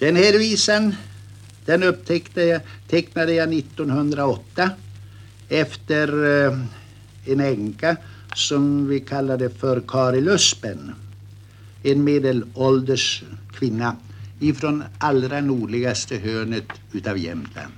Den här visan, den tecknade jag 1908 efter en änka som vi kallade för Kari Luspen. En medelålders kvinna ifrån allra nordligaste hörnet utav Jämtland.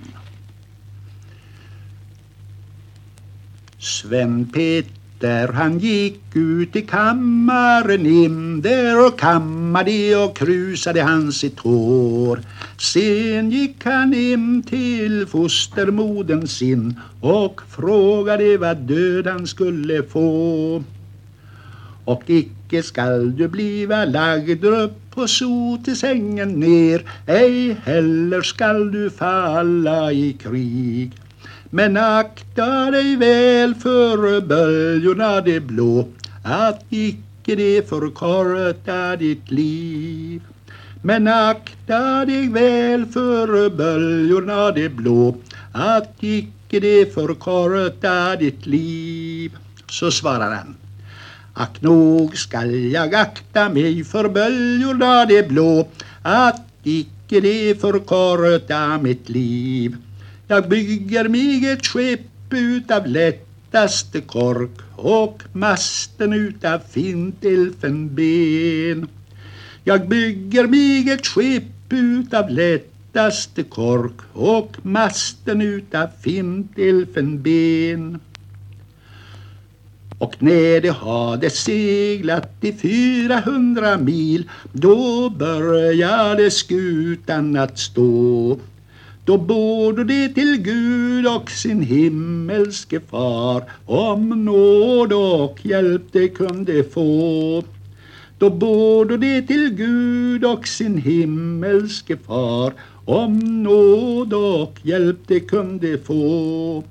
Sven Peter han gick ut i kammaren in där och kammade och krusade han sitt hår. Sen gick han in till fostermoden sin och frågade vad död han skulle få. Och icke skall du bliva lagd upp och så till sängen ner, ej heller skall du falla i krig. Men akta dig väl för böljorna de blå, att icke det förkorta ditt liv. Men akta dig väl för böljorna de blå, att icke det förkorta ditt liv. Så svarar han: ack nog skall jag akta mig för böljorna de blå, att icke det förkorta mitt liv. Jag bygger mig ett skepp utav lättaste kork och masten utav fint elfenben. Jag bygger mig ett skepp utav lättaste kork och masten utav fint elfenben. Och när det hade seglat i 400 mil, då började skutan att stå. Då borde det till Gud och sin himmelske far om nåd och hjälp det kunde få. Då borde det till Gud och sin himmelske far om nåd och hjälp det kunde få.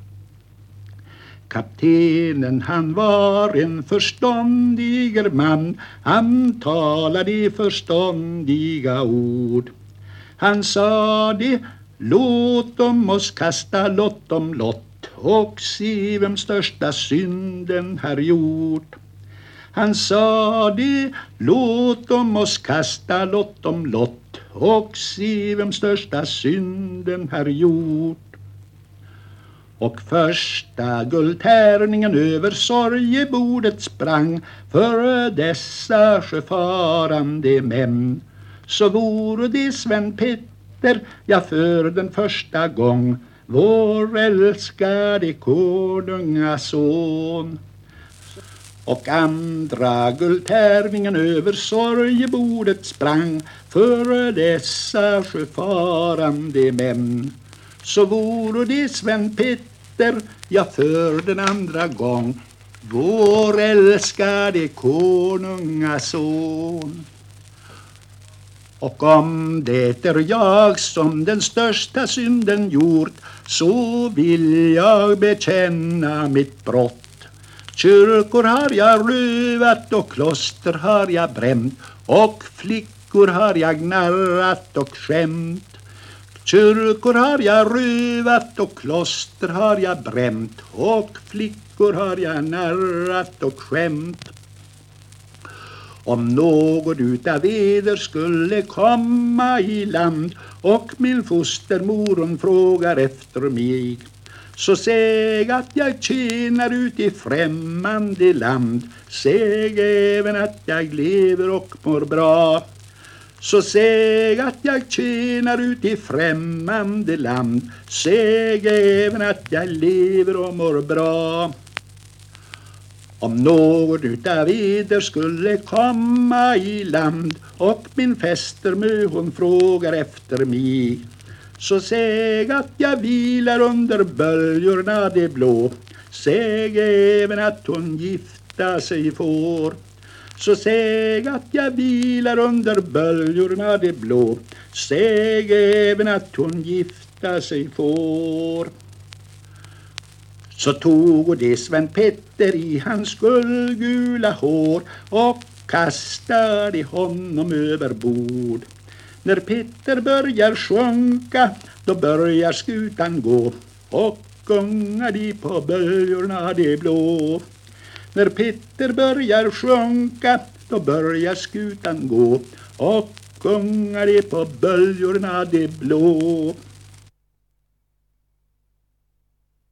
Kaptenen han var en förståndiger man, han talade förståndiga ord. Han sa det: låt om oss kasta lott om lott och se vem största synden har gjort. Han sa det: låt om oss kasta lott om lott och se vem största synden har gjort. Och första guldtärningen över sorgebordet sprang för dessa sjöfarande män. Så vore det Sven Peter, ja, för den första gång, vår älskade konungason. Och andra guldtärningen över sorgebordet sprang för dessa sjöfarande män. Så vore det Sven Peter, ja, för den andra gång, vår älskade konungason. Och om det är jag som den största synden gjort, så vill jag bekänna mitt brott. Kyrkor har jag rövat och kloster har jag bränt, och flickor har jag narrat och skämt. Kyrkor har jag rövat och kloster har jag bränt, och flickor har jag narrat och skämt. Om något utav eder skulle komma i land och min fostermor hon frågar efter mig, så säg att jag tjänar ut i främmande land, säg även att jag lever och mår bra. Så säg att jag tjänar ut i främmande land, säg även att jag lever och mår bra. Om någon utav eder skulle komma i land och min fästermö hon frågar efter mig, så säg att jag vilar under böljorna de blå, säg även att hon gifta sig får. Så säg att jag vilar under böljorna de blå, säg även att hon gifta sig får. Så tog det Sven Peter i hans guldgula hår och kastade honom över bord. När Peter börjar sjunka, då börjar skutan gå och gungar de på böljorna de blå. När Peter börjar sjunka, då börjar skutan gå och sjunga de på böljorna de blå.